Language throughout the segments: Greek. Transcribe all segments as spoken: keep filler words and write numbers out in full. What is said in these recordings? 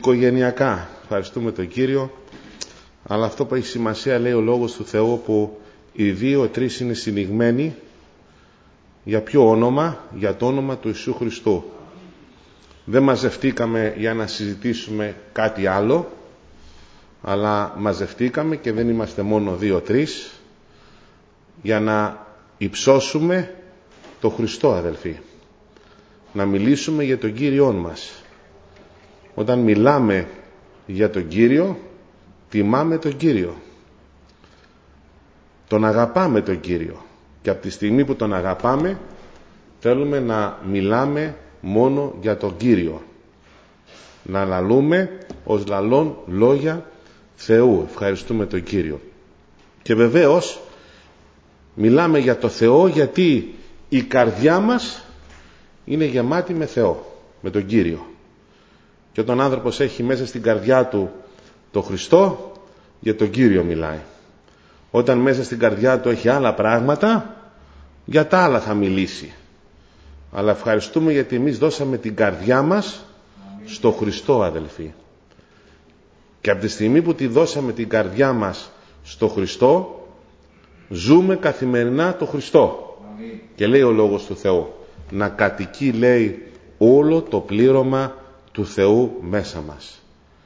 οικογενειακά. Ευχαριστούμε τον Κύριο. Αλλά αυτό που έχει σημασία, λέει ο Λόγος του Θεού, που οι δύο τρεις είναι συνηγμένοι. Για ποιο όνομα? Για το όνομα του Ιησού Χριστού. Δεν μαζευτήκαμε για να συζητήσουμε κάτι άλλο, αλλά μαζευτήκαμε, και δεν είμαστε μόνο δύο-τρεις, για να υψώσουμε το Χριστό, αδελφοί. Να μιλήσουμε για τον Κύριόν μας. Όταν μιλάμε για τον Κύριο, τιμάμε τον Κύριο. Τον αγαπάμε τον Κύριο. Και από τη στιγμή που τον αγαπάμε, θέλουμε να μιλάμε μόνο για τον Κύριο. Να λαλούμε ως λαλών λόγια Θεού. Ευχαριστούμε τον Κύριο. Και βεβαίως μιλάμε για το Θεό, γιατί η καρδιά μας είναι γεμάτη με Θεό, με τον Κύριο. Και όταν ο άνθρωπος έχει μέσα στην καρδιά του το Χριστό, για τον Κύριο μιλάει. Όταν μέσα στην καρδιά του έχει άλλα πράγματα, για τα άλλα θα μιλήσει. Αλλά ευχαριστούμε γιατί εμείς δώσαμε την καρδιά μας στο Χριστό, αδελφοί. Και από τη στιγμή που τη δώσαμε την καρδιά μας στο Χριστό, ζούμε καθημερινά το Χριστό. Αμήν. Και λέει ο Λόγος του Θεού, να κατοικεί, λέει, όλο το πλήρωμα του Θεού μέσα μας.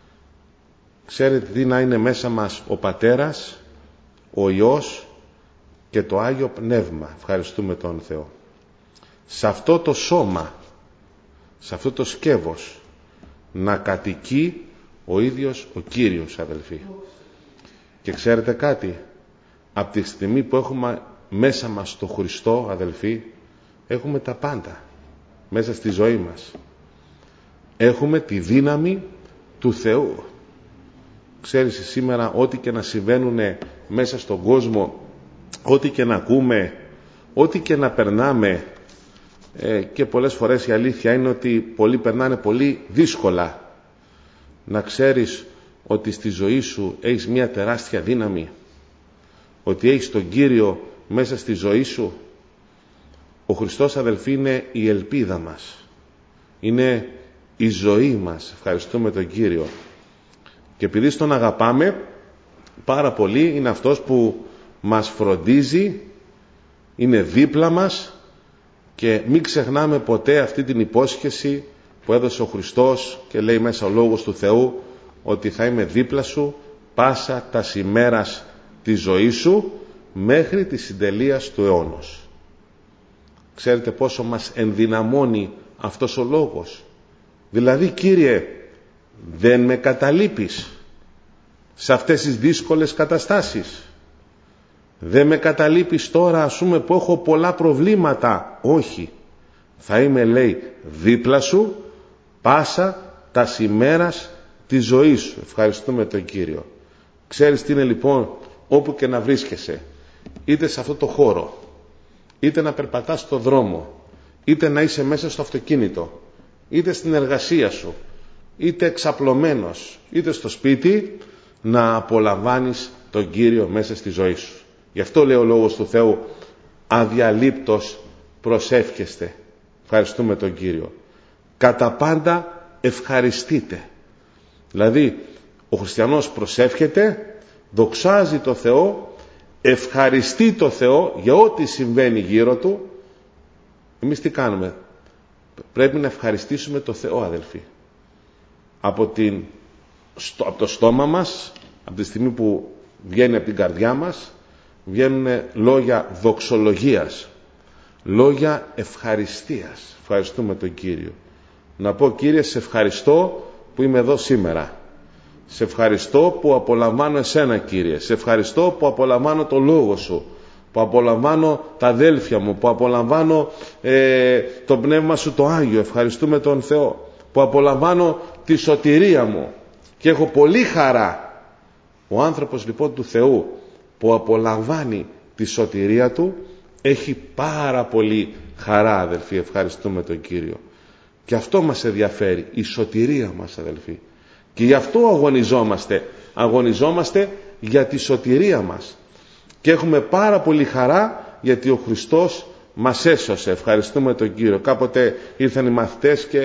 Ξέρετε τι να είναι μέσα μας? Ο Πατέρας, ο Υιός και το Άγιο Πνεύμα. Ευχαριστούμε τον Θεό. Σε αυτό το σώμα, σε αυτό το σκεύος, να κατοικεί ο ίδιος ο Κύριος, αδελφοί. Και ξέρετε κάτι? Από τη στιγμή που έχουμε μέσα μας το Χριστό, αδελφοί, έχουμε τα πάντα μέσα στη ζωή μας. Έχουμε τη δύναμη του Θεού. Ξέρεις, σήμερα ό,τι και να συμβαίνουν μέσα στον κόσμο, ό,τι και να ακούμε, ό,τι και να περνάμε, ε, και πολλές φορές η αλήθεια είναι ότι πολλοί περνάνε πολύ δύσκολα. Να ξέρεις ότι στη ζωή σου έχεις μια τεράστια δύναμη, ότι έχεις τον Κύριο μέσα στη ζωή σου. Ο Χριστός, αδελφοί, είναι η ελπίδα μας, είναι η ζωή μας. Ευχαριστούμε τον Κύριο. Και επειδή στον αγαπάμε πάρα πολύ, είναι αυτός που μας φροντίζει, είναι δίπλα μας, και μην ξεχνάμε ποτέ αυτή την υπόσχεση που έδωσε ο Χριστός, και λέει μέσα ο Λόγος του Θεού ότι θα είμαι δίπλα σου πάσα τα ημέρας της ζωής σου μέχρι τη συντελείας του αιώνος. Ξέρετε πόσο μας ενδυναμώνει αυτός ο λόγος? Δηλαδή, Κύριε, δεν με καταλείπεις σε αυτές τις δύσκολες καταστάσεις. Δεν με καταλείπεις τώρα, ας πούμε, που έχω πολλά προβλήματα. Όχι. Θα είμαι, λέει, δίπλα σου πάσα τα ημέρας της ζωής σου. Ευχαριστούμε τον Κύριο. Ξέρεις τι είναι λοιπόν? Όπου και να βρίσκεσαι, είτε σε αυτό το χώρο, είτε να περπατάς στο δρόμο, είτε να είσαι μέσα στο αυτοκίνητο, είτε στην εργασία σου, είτε εξαπλωμένος, είτε στο σπίτι, να απολαμβάνεις τον Κύριο μέσα στη ζωή σου. Γι' αυτό λέει ο Λόγος του Θεού, αδιαλείπτως προσεύχεστε. Ευχαριστούμε τον Κύριο. Κατά πάντα ευχαριστείτε. Δηλαδή, ο χριστιανός προσεύχεται, δοξάζει το Θεό, ευχαριστεί το Θεό για ό,τι συμβαίνει γύρω του. Εμείς τι κάνουμε? Πρέπει να ευχαριστήσουμε το Θεό, αδελφοί. Από, την, από το στόμα μας, από τη στιγμή που βγαίνει από την καρδιά μας, βγαίνουν λόγια δοξολογίας, λόγια ευχαριστίας. Ευχαριστούμε τον Κύριο. Να πω, Κύριε, σε ευχαριστώ που είμαι εδώ σήμερα. Σε ευχαριστώ που απολαμβάνω εσένα, Κύριε. Σε ευχαριστώ που απολαμβάνω το Λόγο σου, που απολαμβάνω τα αδέλφια μου, που απολαμβάνω ε, το Πνεύμα σου το Άγιο. Ευχαριστούμε τον Θεό. Που απολαμβάνω τη σωτηρία μου και έχω πολύ χαρά. Ο άνθρωπος λοιπόν του Θεού που απολαμβάνει τη σωτηρία του έχει πάρα πολύ χαρά, αδελφοί. Ευχαριστούμε τον Κύριο. Και αυτό μας ενδιαφέρει, η σωτηρία μας, αδελφοί. Και γι' αυτό αγωνιζόμαστε. Αγωνιζόμαστε για τη σωτηρία μας. Και έχουμε πάρα πολύ χαρά γιατί ο Χριστός μας έσωσε. Ευχαριστούμε τον Κύριο. Κάποτε ήρθαν οι μαθητές και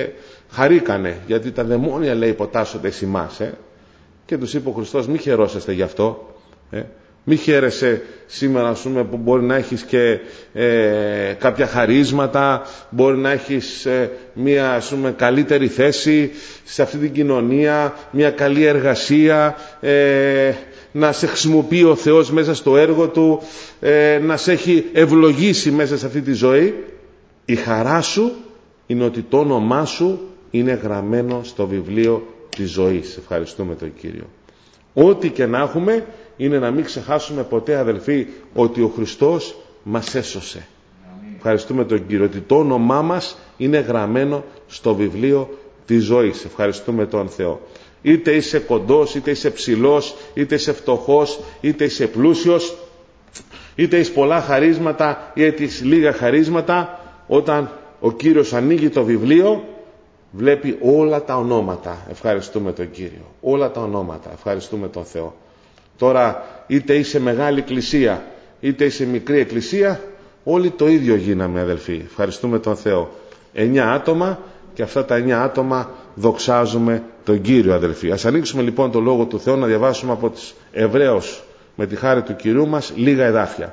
χαρήκανε, γιατί τα δαιμόνια, λέει, υποτάσσονται εις εμάς, ε? Και τους είπε ο Χριστός, μη χαιρόσαστε γι' αυτό, ε? Μη χαίρεσαι σήμερα, ας πούμε, που μπορεί να έχεις και ε, κάποια χαρίσματα, μπορεί να έχεις ε, μια, ας πούμε, καλύτερη θέση σε αυτή την κοινωνία, μια καλή εργασία, ε, να σε χρησιμοποιεί ο Θεός μέσα στο έργο Του, ε, να σε έχει ευλογήσει μέσα σε αυτή τη ζωή. Η χαρά σου είναι ότι το όνομά σου είναι γραμμένο στο βιβλίο της ζωής. Ευχαριστούμε τον Κύριο. Ό,τι και να έχουμε, είναι να μην ξεχάσουμε ποτέ, αδελφοί, ότι ο Χριστός μας έσωσε. Ευχαριστούμε τον Κύριο, ότι το όνομά μας είναι γραμμένο στο βιβλίο της ζωής. Ευχαριστούμε τον Θεό. Είτε είσαι κοντός, είτε είσαι ψηλός, είτε είσαι φτωχός, είτε είσαι πλούσιος, είτε είσαι πολλά χαρίσματα, είτε είσαι λίγα χαρίσματα, όταν ο Κύριος ανοίγει το βιβλίο, βλέπει όλα τα ονόματα. Ευχαριστούμε τον Κύριο. Όλα τα ονόματα. Ευχαριστούμε τον Θεό. Τώρα, είτε είσαι μεγάλη εκκλησία, είτε είσαι μικρή εκκλησία, όλοι το ίδιο γίναμε, αδελφοί. Ευχαριστούμε τον Θεό. Εννιά άτομα, και αυτά τα εννιά άτομα δοξάζουμε τον Κύριο, αδελφοί. Ας ανοίξουμε λοιπόν το Λόγο του Θεού, να διαβάσουμε από τις Εβραίους, με τη χάρη του Κυρίου μας, λίγα εδάφια.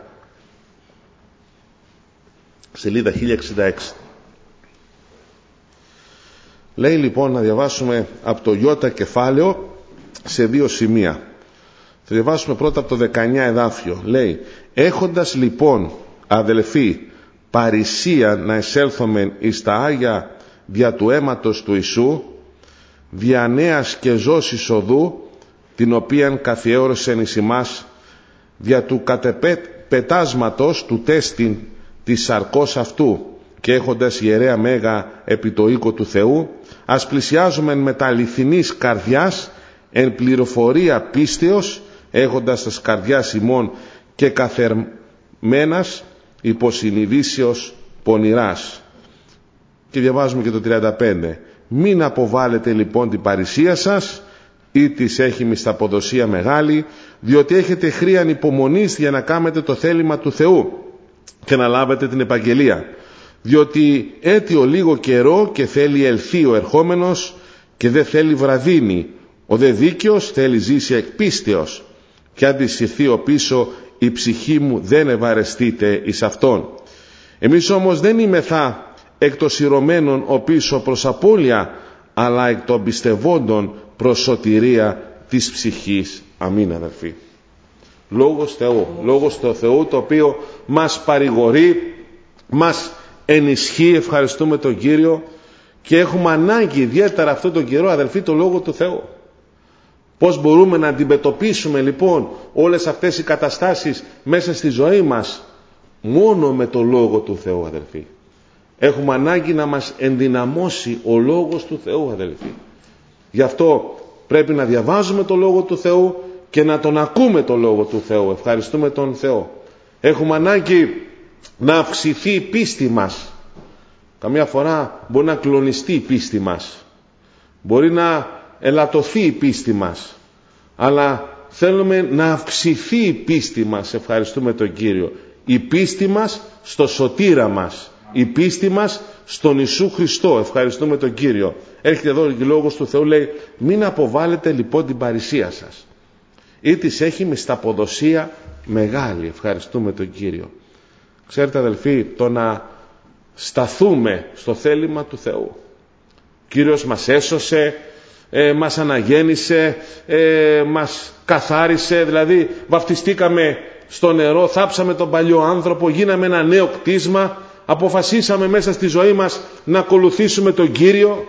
Σελίδα χίλια εξήντα έξι. Λέει λοιπόν να διαβάσουμε από το Ιώτα κεφάλαιο σε δύο σημεία. Θα διαβάσουμε πρώτα από το δεκαεννιά εδάφιο. Λέει, έχοντας λοιπόν, αδελφοί, παρησία να εισέλθομεν εις τα Άγια δια του αίματος του Ιησού, δια νέας και ζώσης οδού, την οποίαν καθιέρωσεν εις ημάς, δια του κατεπετάσματος του τέστην της σαρκός αυτού, και έχοντας ιερέα μέγα επί το οίκο του Θεού, ας πλησιάζομεν με τα αληθινής καρδιάς, εν πληροφορία πίστεως, έχοντας τας καρδιάς ημών και καθερμένας υποσυνειδήσεως πονηράς. Και διαβάζουμε και το τριάντα πέντε. Μην αποβάλλετε λοιπόν την παρησία σας, ή της έχει μισθαποδοσία μεγάλη, διότι έχετε χρίαν υπομονής για να κάνετε το θέλημα του Θεού και να λάβετε την επαγγελία. Διότι έτειο λίγο καιρό και θέλει ελθεί ο ερχόμενος, και δεν θέλει βραδύνη. Ο δε δίκαιος θέλει ζήσει εκ πίστεως, και αν αντισυρθεί ο πίσω, η ψυχή μου δεν ευαρεστείται εις αυτόν. Εμείς όμως δεν είμεθα εκ των σειρωμένων ο πίσω προς απώλεια, αλλά εκ των πιστευόντων προς σωτηρία της ψυχής. Αμήν, αδερφοί. Λόγος Θεού, λόγος του Θεού, το οποίο μας παρηγορεί, μας ενισχύει. Ευχαριστούμε τον Κύριο, και έχουμε ανάγκη ιδιαίτερα αυτόν τον καιρό, αδελφοί, το Λόγο του Θεού. Πώς μπορούμε να αντιμετωπίσουμε λοιπόν όλες αυτές οι καταστάσεις μέσα στη ζωή μας? Μόνο με το Λόγο του Θεού, αδελφοί. Έχουμε ανάγκη να μας ενδυναμώσει ο Λόγος του Θεού, αδελφοί. Γι' αυτό πρέπει να διαβάζουμε το Λόγο του Θεού και να τον ακούμε το Λόγο του Θεού. Ευχαριστούμε τον Θεό. Έχουμε ανάγκη να αυξηθεί η πίστη μας. Καμιά φορά μπορεί να κλονιστεί η πίστη μας, μπορεί να ελαττωθεί η πίστη μας, αλλά θέλουμε να αυξηθεί η πίστη μας. Ευχαριστούμε τον Κύριο. Η πίστη μας στο σωτήρα μας, η πίστη μας στον Ιησού Χριστό. Ευχαριστούμε τον Κύριο. Έρχεται εδώ ο Λόγος του Θεού, λέει, μην αποβάλλετε λοιπόν την παρησία σας, ή της έχει μισθαποδοσία μεγάλη. Ευχαριστούμε τον Κύριο. Ξέρετε, αδελφοί, το να σταθούμε στο θέλημα του Θεού. Ο Κύριος μας έσωσε, ε, μας αναγέννησε, ε, μας καθάρισε, δηλαδή βαφτιστήκαμε στο νερό, θάψαμε τον παλιό άνθρωπο, γίναμε ένα νέο κτίσμα, αποφασίσαμε μέσα στη ζωή μας να ακολουθήσουμε τον Κύριο.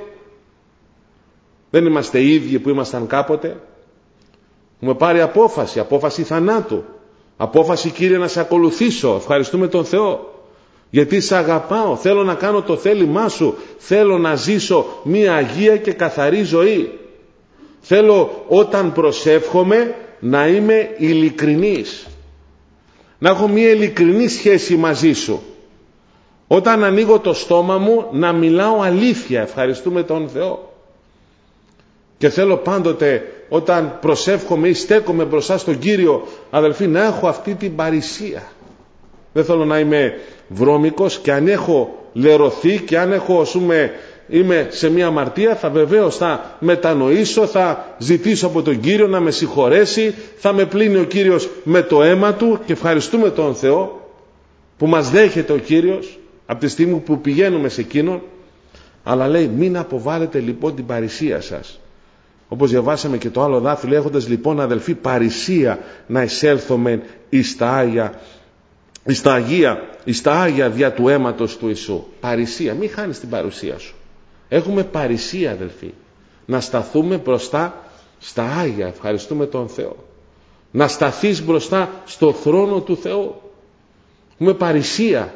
Δεν είμαστε οι ίδιοι που ήμασταν κάποτε. Έχουμε πάρει απόφαση, απόφαση θανάτου. Απόφαση, Κύριε, να σε ακολουθήσω. Ευχαριστούμε τον Θεό, γιατί σε αγαπάω, θέλω να κάνω το θέλημά σου, θέλω να ζήσω μία αγία και καθαρή ζωή. Θέλω όταν προσεύχομαι να είμαι ειλικρινής, να έχω μία ειλικρινή σχέση μαζί σου. Όταν ανοίγω το στόμα μου να μιλάω αλήθεια. Ευχαριστούμε τον Θεό. Και θέλω πάντοτε όταν προσεύχομαι ή στέκομαι μπροστά στον Κύριο, αδελφοί, να έχω αυτή την παρησία. Δεν θέλω να είμαι βρώμικος, και αν έχω λερωθεί και αν έχω, ας πούμε, είμαι σε μια αμαρτία, θα βεβαίως θα μετανοήσω, θα ζητήσω από τον Κύριο να με συγχωρέσει, θα με πλύνει ο Κύριος με το αίμα Του και ευχαριστούμε τον Θεό που μας δέχεται ο Κύριος από τη στιγμή που πηγαίνουμε σε Εκείνον. Αλλά λέει, μην αποβάλλετε λοιπόν την παρησία σας. Όπως διαβάσαμε και το άλλο δάφυλλο, έχοντας λοιπόν αδελφοί παρησία να εισέλθομεν εις τα Άγια, εις τα Αγία, εις τα Άγια δια του αίματος του Ιησού. Παρησία, μην χάνεις την παρουσία σου. Έχουμε παρησία αδελφοί. Να σταθούμε μπροστά στα Άγια, ευχαριστούμε τον Θεό. Να σταθείς μπροστά στο θρόνο του Θεού. Έχουμε παρησία.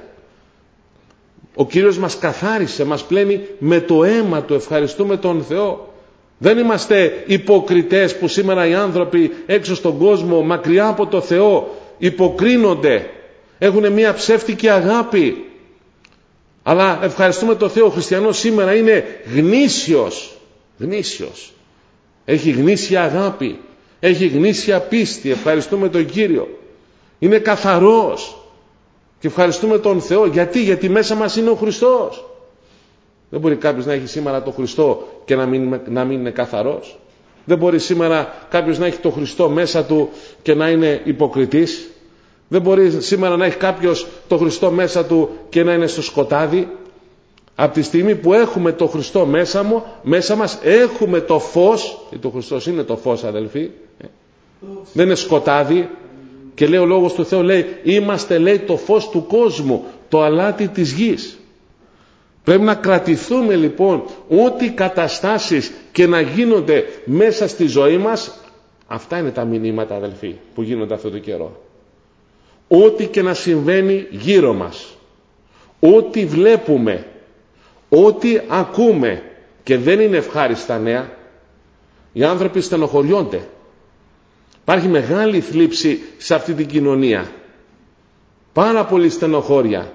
Ο Κύριος μας καθάρισε, μας πλένει με το αίμα Του, ευχαριστούμε τον Θεό. Δεν είμαστε υποκριτές που σήμερα οι άνθρωποι έξω στον κόσμο μακριά από το Θεό υποκρίνονται, έχουν μια ψεύτικη αγάπη. Αλλά ευχαριστούμε τον Θεό, ο χριστιανός σήμερα είναι γνήσιος, γνήσιος. Έχει γνήσια αγάπη, έχει γνήσια πίστη, ευχαριστούμε τον Κύριο. Είναι καθαρός και ευχαριστούμε τον Θεό. Γιατί, γιατί μέσα μας είναι ο Χριστός. Δεν μπορεί κάποιος να έχει σήμερα τον Χριστό και να μην, να μην είναι καθαρός. Δεν μπορεί σήμερα κάποιος να έχει τον Χριστό μέσα του και να είναι υποκριτής. Δεν μπορεί σήμερα να έχει κάποιος τον Χριστό μέσα του και να είναι στο σκοτάδι. Από τη στιγμή που έχουμε τον Χριστό μέσα, μου, μέσα μας, έχουμε το φως. Γιατί ο Χριστός είναι το φως αδελφοί. Δεν είναι σκοτάδι. Και λέει ο Λόγος του Θεού, λέει, είμαστε λέει το φως του κόσμου, το αλάτι της γης. Πρέπει να κρατηθούμε λοιπόν ό,τι καταστάσεις και να γίνονται μέσα στη ζωή μας. Αυτά είναι τα μηνύματα αδελφοί που γίνονται αυτό το καιρό. Ό,τι και να συμβαίνει γύρω μας, ό,τι βλέπουμε, ό,τι ακούμε και δεν είναι ευχάριστα νέα, οι άνθρωποι στενοχωριόνται. Υπάρχει μεγάλη θλίψη σε αυτή την κοινωνία. Πάρα πολύ στενοχώρια.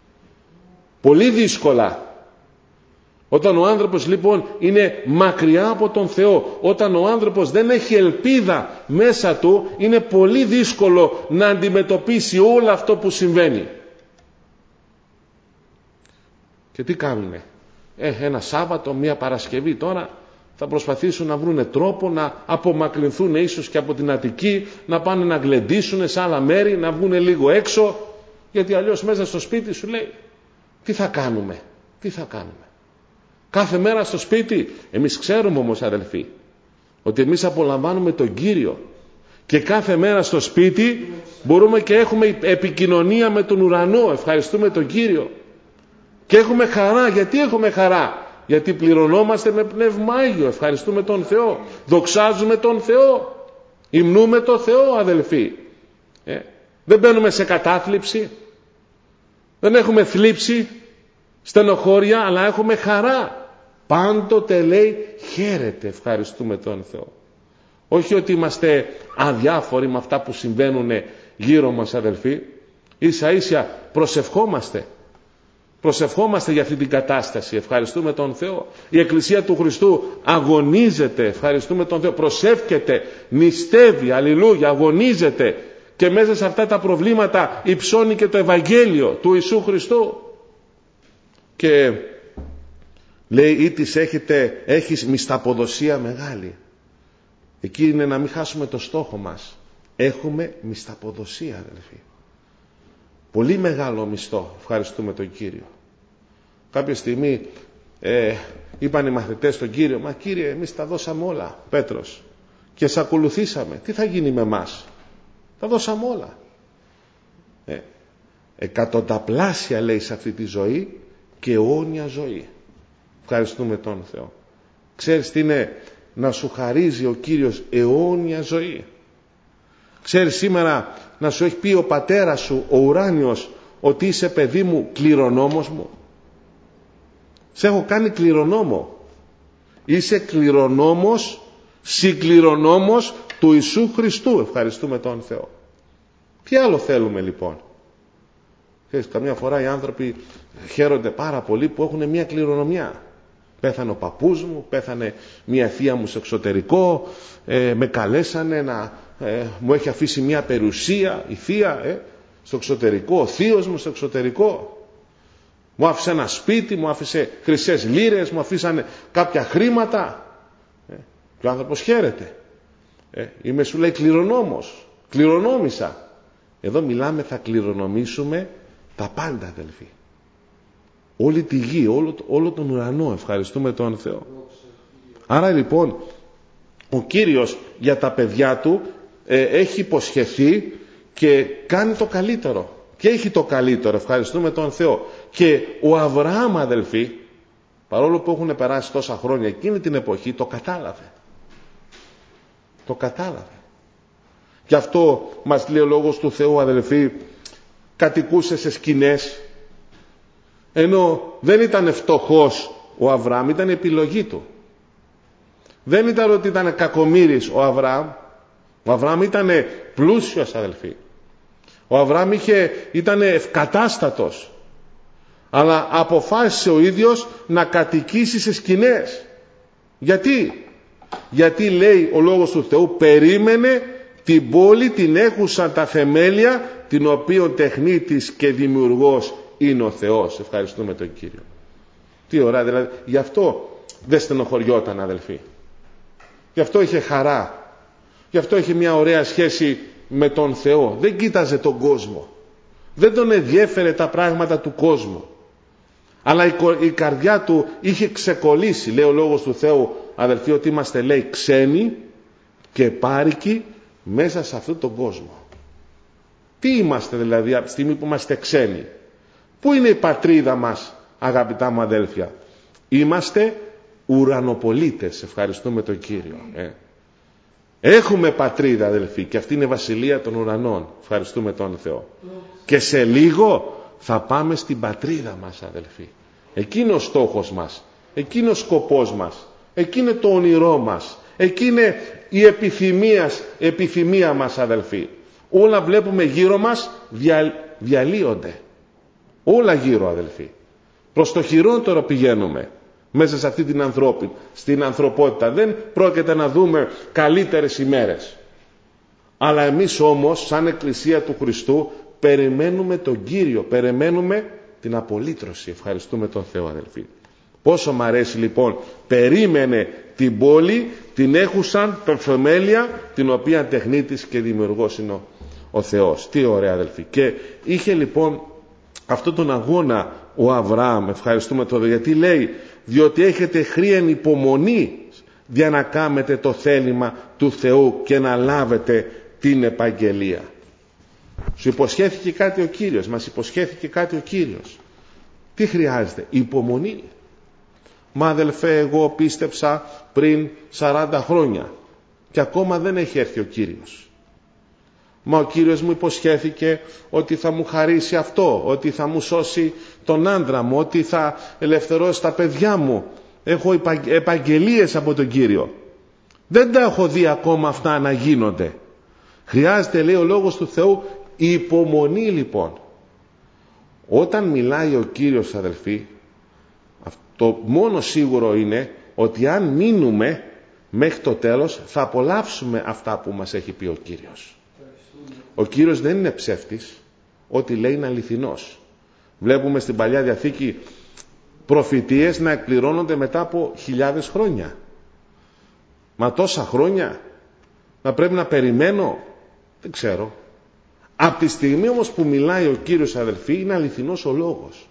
Πολύ δύσκολα. Όταν ο άνθρωπος λοιπόν είναι μακριά από τον Θεό, όταν ο άνθρωπος δεν έχει ελπίδα μέσα του, είναι πολύ δύσκολο να αντιμετωπίσει όλο αυτό που συμβαίνει. Και τι κάνουνε? Ε, ένα Σάββατο, μια Παρασκευή τώρα, θα προσπαθήσουν να βρουν τρόπο να απομακρυνθούν ίσως και από την Αττική, να πάνε να γλεντήσουν σε άλλα μέρη, να βγουν λίγο έξω, γιατί αλλιώς μέσα στο σπίτι σου λέει, τι θα κάνουμε, τι θα κάνουμε. Κάθε μέρα στο σπίτι, εμείς ξέρουμε όμως αδελφοί, ότι εμείς απολαμβάνουμε τον Κύριο και κάθε μέρα στο σπίτι μπορούμε και έχουμε επικοινωνία με τον ουρανό, ευχαριστούμε τον Κύριο και έχουμε χαρά. Γιατί έχουμε χαρά? Γιατί πληρωνόμαστε με Πνεύμα Άγιο, ευχαριστούμε τον Θεό, δοξάζουμε τον Θεό, υμνούμε τον Θεό αδελφοί. Ε, δεν μπαίνουμε σε κατάθλιψη, δεν έχουμε θλίψη, στενοχώρια, αλλά έχουμε χαρά. Πάντοτε λέει χαίρεται, ευχαριστούμε τον Θεό. Όχι ότι είμαστε αδιάφοροι με αυτά που συμβαίνουν γύρω μας αδελφοί. Ίσα ίσα προσευχόμαστε. Προσευχόμαστε για αυτή την κατάσταση, ευχαριστούμε τον Θεό. Η Εκκλησία του Χριστού αγωνίζεται, ευχαριστούμε τον Θεό. Προσεύχεται, νηστεύει, αλληλούια, αγωνίζεται. Και μέσα σε αυτά τα προβλήματα υψώνει και το Ευαγγέλιο του Ιησού Χριστού. Και λέει ή της έχετε, έχεις μισθαποδοσία μεγάλη. Εκεί είναι να μην χάσουμε το στόχο μας. Έχουμε μισθαποδοσία αδελφοί. Πολύ μεγάλο μισθό, ευχαριστούμε τον Κύριο. Κάποια στιγμή ε, είπαν οι μαθητές στον Κύριο, μα Κύριε εμείς τα δώσαμε όλα, Πέτρος, και σε ακολουθήσαμε, τι θα γίνει με εμάς? Τα δώσαμε όλα. Ε, εκατονταπλάσια λέει σε αυτή τη ζωή και αιώνια ζωή. Ευχαριστούμε τον Θεό. Ξέρεις τι είναι να σου χαρίζει ο Κύριος αιώνια ζωή? Ξέρεις σήμερα να σου έχει πει ο πατέρας σου, ο ουράνιος, ότι είσαι παιδί μου κληρονόμος μου? Σε έχω κάνει κληρονόμο. Είσαι κληρονόμος, συγκληρονόμος του Ιησού Χριστού. Ευχαριστούμε τον Θεό. Τι άλλο θέλουμε λοιπόν? Ξέρεις, καμιά φορά οι άνθρωποι χαίρονται πάρα πολύ που έχουν μια κληρονομιά. Πέθανε ο παππούς μου, πέθανε μια θεία μου στο εξωτερικό, ε, με καλέσανε να ε, μου έχει αφήσει μια περιουσία η θεία ε, στο εξωτερικό, ο θείος μου στο εξωτερικό. Μου άφησε ένα σπίτι, μου άφησε χρυσές λίρες, μου αφήσανε κάποια χρήματα. Ε, και ο άνθρωπος χαίρεται. Ε, είμαι, σου λέει, κληρονόμος. Κληρονόμησα. Εδώ μιλάμε, θα κληρονομήσουμε τα πάντα, αδελφοί. Όλη τη γη, όλο, όλο τον ουρανό. Ευχαριστούμε τον Θεό. Άρα λοιπόν, ο Κύριος για τα παιδιά του ε, έχει υποσχεθεί και κάνει το καλύτερο. Και έχει το καλύτερο. Ευχαριστούμε τον Θεό. Και ο Αβραάμ, αδελφοί, παρόλο που έχουν περάσει τόσα χρόνια, εκείνη την εποχή το κατάλαβε. Το κατάλαβε. Γι' αυτό μας λέει ο Λόγος του Θεού, αδελφοί, κατοικούσε σε σκηνές, ενώ δεν ήταν φτωχός ο Αβραάμ, ήταν επιλογή του. Δεν ήταν ότι ήταν κακομοίρης ο Αβραάμ. Ο Αβραάμ ήταν πλούσιος, αδελφοί. Ο Αβραάμ είχε, ήταν ευκατάστατος. Αλλά αποφάσισε ο ίδιος να κατοικήσει σε σκηνές. Γιατί? Γιατί, λέει ο Λόγος του Θεού, περίμενε την πόλη, την έχουσαν τα θεμέλια, την οποίον τεχνίτης και δημιουργός είναι ο Θεός. Ευχαριστούμε τον Κύριο. Τι ωραία, δηλαδή. Γι' αυτό δεν στενοχωριόταν, αδελφοί. Γι' αυτό είχε χαρά. Γι' αυτό είχε μια ωραία σχέση με τον Θεό. Δεν κοίταζε τον κόσμο. Δεν τον ενδιέφερε τα πράγματα του κόσμου. Αλλά η, η καρδιά του είχε ξεκολλήσει. Λέει ο Λόγος του Θεού, αδελφοί, ότι είμαστε, λέει, ξένοι και πάρικοι μέσα σε αυτόν τον κόσμο. Τι είμαστε δηλαδή από τη στιγμή που είμαστε ξένοι? Πού είναι η πατρίδα μας, αγαπητά μου αδέλφια? Είμαστε ουρανοπολίτες. Ευχαριστούμε τον Κύριο. Ε. Έχουμε πατρίδα, αδελφοί, και αυτή είναι η βασιλεία των ουρανών. Ευχαριστούμε τον Θεό. Και σε λίγο θα πάμε στην πατρίδα μας, αδελφοί. Εκεί είναι ο στόχος μας. Εκεί είναι ο σκοπός μας. Εκεί είναι το όνειρό μας. Εκεί είναι η επιθυμία, επιθυμία μας, αδελφοί. Όλα βλέπουμε γύρω μας δια, διαλύονται. Όλα γύρω, αδελφοί. Προς το χειρότερο πηγαίνουμε. Μέσα σε αυτή την ανθρώπη, στην ανθρωπότητα. Δεν πρόκειται να δούμε καλύτερες ημέρες. Αλλά εμείς όμως, σαν Εκκλησία του Χριστού, περιμένουμε τον Κύριο. Περιμένουμε την απολύτρωση. Ευχαριστούμε τον Θεό, αδελφοί. Πόσο μ' αρέσει λοιπόν. Περίμενε την πόλη, την έχουσαν τα θεμέλια, την οποία τεχνίτης και δημιουργός είναι ο, ο Θεός. Τι ωραία, αδελφοί. Και είχε λοιπόν αυτόν τον αγώνα ο Αβραάμ. Ευχαριστούμε τον Θεό. Γιατί λέει, διότι έχετε χρίαν υπομονή για να κάνετε το θέλημα του Θεού και να λάβετε την επαγγελία. Σου υποσχέθηκε κάτι ο Κύριος. Μας υποσχέθηκε κάτι ο Κύριος. Τι χρειάζεται? Υπομονή. Μα αδελφέ, εγώ πίστεψα πριν σαράντα χρόνια και ακόμα δεν έχει έρθει ο Κύριος. Μα ο Κύριος μου υποσχέθηκε ότι θα μου χαρίσει αυτό, ότι θα μου σώσει τον άντρα μου, ότι θα ελευθερώσει τα παιδιά μου. Έχω επαγγελίες από τον Κύριο. Δεν τα έχω δει ακόμα αυτά να γίνονται. Χρειάζεται, λέει ο Λόγος του Θεού, υπομονή λοιπόν. Όταν μιλάει ο Κύριος, αδελφοί, το μόνο σίγουρο είναι ότι αν μείνουμε μέχρι το τέλος θα απολαύσουμε αυτά που μας έχει πει ο Κύριος. Ο Κύριος δεν είναι ψεύτης. Ό,τι λέει είναι αληθινός. Βλέπουμε στην Παλιά Διαθήκη προφητείες να εκπληρώνονται μετά από χιλιάδες χρόνια. Μα τόσα χρόνια να πρέπει να περιμένω? Δεν ξέρω. Από τη στιγμή όμως που μιλάει ο Κύριος, αδελφοί, είναι αληθινός ο λόγος.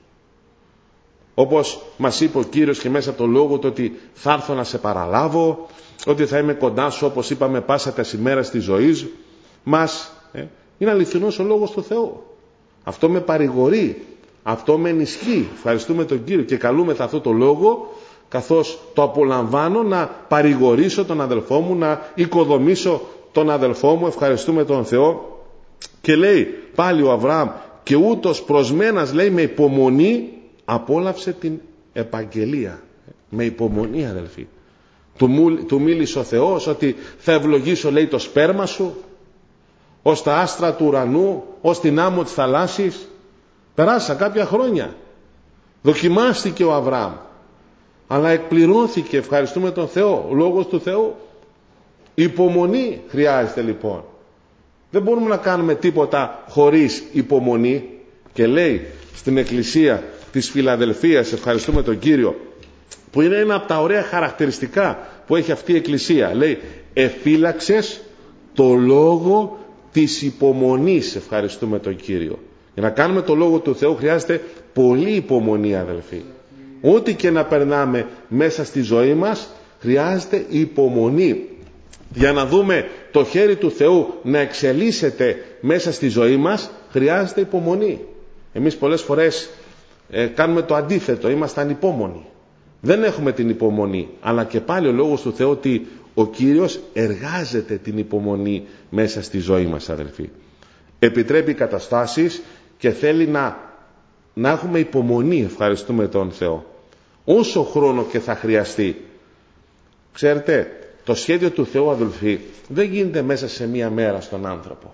Όπως μας είπε ο Κύριος και μέσα από το λόγο του, ότι θα έρθω να σε παραλάβω, ότι θα είμαι κοντά σου, όπως είπαμε, πάσα τα ημέρας της ζωής μας. Ε, είναι αληθινός ο λόγος του Θεού. Αυτό με παρηγορεί, αυτό με ενισχύει. Ευχαριστούμε τον Κύριο και καλούμεθα αυτό το λόγο, καθώς το απολαμβάνω, να παρηγορήσω τον αδελφό μου, να οικοδομήσω τον αδελφό μου. Ευχαριστούμε τον Θεό. Και λέει πάλι ο Αβραάμ, και ούτως προσμένας, λέει, με υπομονή απόλαυσε την επαγγελία. Με υπομονή, αδελφοί. Του, του μίλησε ο Θεός ότι θα ευλογήσω, λέει, το σπέρμα σου ως τα άστρα του ουρανού, ως την άμμο της θαλάσσης. Περάσα κάποια χρόνια. Δοκιμάστηκε ο Αβραάμ, αλλά εκπληρώθηκε. Ευχαριστούμε τον Θεό. Ο λόγος του Θεού. Υπομονή χρειάζεται λοιπόν. Δεν μπορούμε να κάνουμε τίποτα χωρίς υπομονή. Και λέει στην Εκκλησία της Φιλαδελφίας, ευχαριστούμε τον Κύριο, που είναι ένα από τα ωραία χαρακτηριστικά που έχει αυτή η Εκκλησία. Λέει, εφύλαξες το λόγο της υπομονής, ευχαριστούμε τον Κύριο. Για να κάνουμε το λόγο του Θεού χρειάζεται πολύ υπομονή, αδελφοί. Ό,τι και να περνάμε μέσα στη ζωή μας χρειάζεται υπομονή. Για να δούμε το χέρι του Θεού να εξελίσσεται μέσα στη ζωή μας χρειάζεται υπομονή. Εμείς πολλές φορές ε, κάνουμε το αντίθετο, είμαστε ανυπόμονοι. Δεν έχουμε την υπομονή, αλλά και πάλι ο λόγος του Θεού ότι ο Κύριος εργάζεται την υπομονή μέσα στη ζωή μας, αδελφοί. Επιτρέπει καταστάσεις και θέλει να, να έχουμε υπομονή, ευχαριστούμε τον Θεό. Όσο χρόνο και θα χρειαστεί. Ξέρετε, το σχέδιο του Θεού, αδελφοί, δεν γίνεται μέσα σε μία μέρα στον άνθρωπο.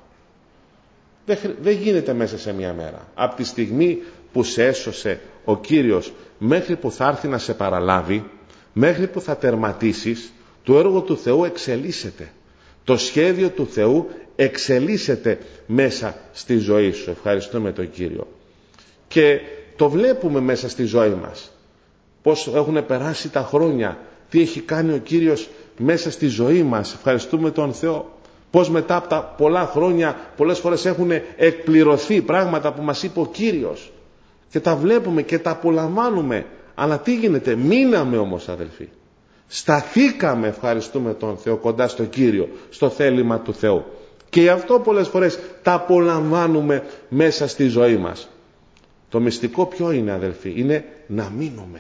Δεν, δεν γίνεται μέσα σε μία μέρα. Από τη στιγμή που σε έσωσε ο Κύριος μέχρι που θα έρθει να σε παραλάβει, μέχρι που θα τερματίσεις, το έργο του Θεού εξελίσσεται. Το σχέδιο του Θεού εξελίσσεται μέσα στη ζωή σου. Ευχαριστούμε τον Κύριο. Και το βλέπουμε μέσα στη ζωή μας. Πώς έχουν περάσει τα χρόνια, τι έχει κάνει ο Κύριος μέσα στη ζωή μας. Ευχαριστούμε τον Θεό. Πώς μετά από τα πολλά χρόνια πολλές φορές έχουν εκπληρωθεί πράγματα που μας είπε ο Κύριος. Και τα βλέπουμε και τα απολαμβάνουμε. Αλλά τι γίνεται, μείναμε όμως, αδελφοί. Σταθήκαμε, ευχαριστούμε τον Θεό, κοντά στο Κύριο, στο θέλημα του Θεού. Και γι' αυτό πολλές φορές τα απολαμβάνουμε μέσα στη ζωή μας. Το μυστικό ποιο είναι, αδελφοί? Είναι να μείνουμε.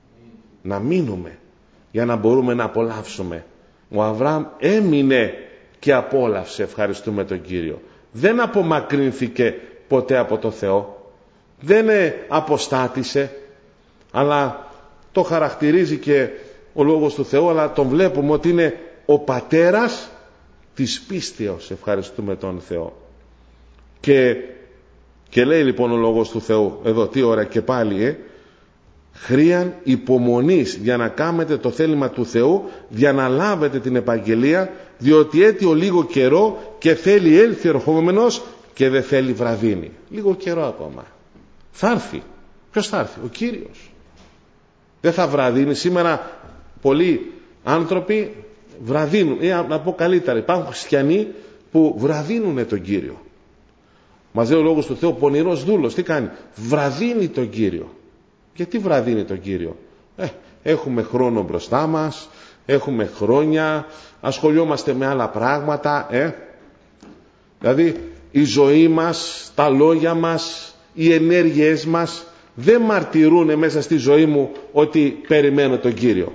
Να μείνουμε για να μπορούμε να απολαύσουμε. Ο Αβραάμ έμεινε και απόλαυσε, ευχαριστούμε τον Κύριο. Δεν απομακρύνθηκε ποτέ από το Θεό. Δεν αποστάτησε, αλλά το χαρακτηρίζει και ο λόγος του Θεού, αλλά τον βλέπουμε ότι είναι ο πατέρας της πίστεως, ευχαριστούμε τον Θεό. Και, και λέει λοιπόν ο λόγος του Θεού εδώ, τι ώρα και πάλι, ε, χρίαν υπομονής για να κάνετε το θέλημα του Θεού, για να λάβετε την επαγγελία, διότι έτειο λίγο καιρό και θέλει έλθει ερχόμενος και δεν θέλει βραδύνη. Λίγο καιρό ακόμα. Θα έρθει. Ποιος θα έρθει? Ο Κύριος. Δεν θα βραδύνει. Σήμερα πολλοί άνθρωποι βραδύνουν, ή να πω καλύτερα, υπάρχουν χριστιανοί που βραδύνουν τον Κύριο. Μας λέει ο λόγος του Θεού, ο πονηρός δούλος τι κάνει? Βραδύνει τον Κύριο. Γιατί βραδύνει τον Κύριο? Ε, έχουμε χρόνο μπροστά μας, έχουμε χρόνια, ασχολιόμαστε με άλλα πράγματα, ε. Δηλαδή η ζωή μας, τα λόγια μας, οι ενέργειές μας δεν μαρτυρούν μέσα στη ζωή μου ότι περιμένω τον Κύριο,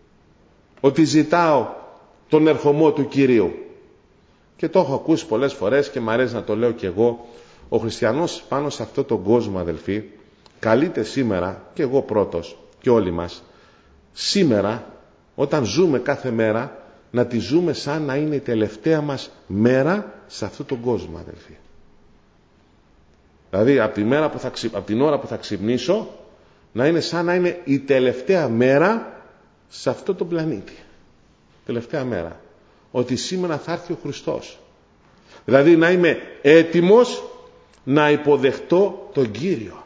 ότι ζητάω τον ερχομό του Κυρίου. Και το έχω ακούσει πολλές φορές και μ' αρέσει να το λέω κι εγώ. Ο χριστιανός πάνω σε αυτόν τον κόσμο, αδελφοί, καλείται σήμερα, και εγώ πρώτος και όλοι μας, σήμερα όταν ζούμε κάθε μέρα, να τη ζούμε σαν να είναι η τελευταία μας μέρα σε αυτόν τον κόσμο, αδελφοί. Δηλαδή από, τη μέρα που θα ξυ... από την ώρα που θα ξυπνήσω, να είναι σαν να είναι η τελευταία μέρα σε αυτόν τον πλανήτη. Τελευταία μέρα. Ότι σήμερα θα έρθει ο Χριστός. Δηλαδή να είμαι έτοιμος να υποδεχτώ τον Κύριο.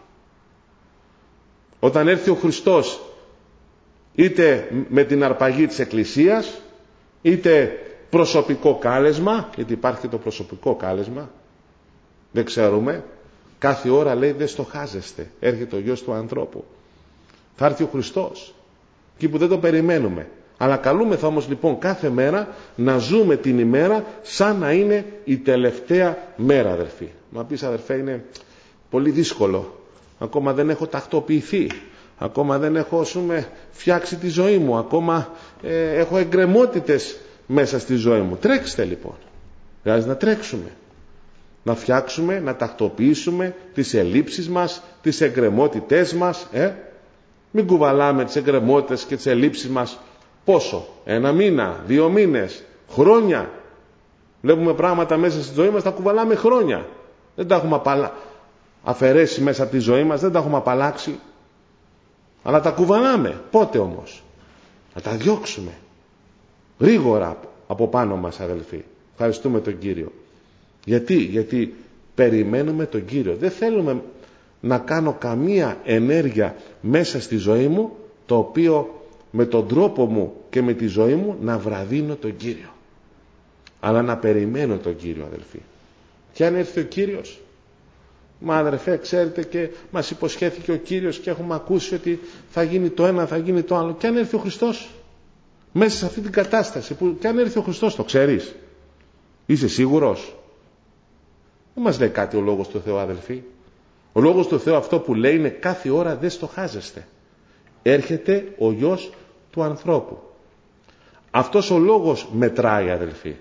Όταν έρθει ο Χριστός, είτε με την αρπαγή της Εκκλησίας, είτε προσωπικό κάλεσμα, γιατί υπάρχει το προσωπικό κάλεσμα, δεν ξέρουμε, κάθε ώρα λέει δεν στοχάζεστε, έρχεται ο Γιος του ανθρώπου. Θα έρθει ο Χριστός, εκεί που δεν το περιμένουμε. Αλλά καλούμεθα όμως λοιπόν κάθε μέρα να ζούμε την ημέρα σαν να είναι η τελευταία μέρα, αδερφοί. Μα πεις, αδερφέ, είναι πολύ δύσκολο. Ακόμα δεν έχω τακτοποιηθεί. Ακόμα δεν έχω σούμε, φτιάξει τη ζωή μου. Ακόμα ε, έχω εγκρεμότητες μέσα στη ζωή μου. Τρέξτε λοιπόν. Χρειάζεται να τρέξουμε. Να φτιάξουμε, να τακτοποιήσουμε τις ελλείψεις μας, τις εγκρεμότητές μας. Ε? Μην κουβαλάμε τις εγκρεμότητες και τις ελλείψεις μας. Πόσο? Ένα μήνα, δύο μήνες, χρόνια. Βλέπουμε πράγματα μέσα στη ζωή μας, τα κουβαλάμε χρόνια. Δεν τα έχουμε απαλα... αφαιρέσει μέσα από τη ζωή μας, δεν τα έχουμε απαλλάξει. Αλλά τα κουβαλάμε. Πότε όμως? Να τα διώξουμε. Γρήγορα από πάνω μας, αδελφοί. Ευχαριστούμε τον Κύριο. Γιατί? Γιατί περιμένουμε τον Κύριο. Δεν θέλουμε να κάνω καμία ενέργεια μέσα στη ζωή μου, το οποίο με τον τρόπο μου και με τη ζωή μου να βραδύνω τον Κύριο. Αλλά να περιμένω τον Κύριο, αδελφοί. Και αν έρθει ο Κύριος, μα αδερφέ, ξέρετε, και μας υποσχέθηκε ο Κύριος και έχουμε ακούσει ότι θα γίνει το ένα, θα γίνει το άλλο. Και αν έρθει ο Χριστός, μέσα σε αυτή την κατάσταση, που και αν έρθει ο Χριστός, το ξέρεις, είσαι σίγουρος? Δεν μας λέει κάτι ο Λόγος του Θεού, αδελφοί. Ο Λόγος του Θεού αυτό που λέει είναι κάθε ώρα δεν στοχάζεστε. Έρχεται ο Υιός του ανθρώπου. Αυτός ο Λόγος μετράει, αδελφοί.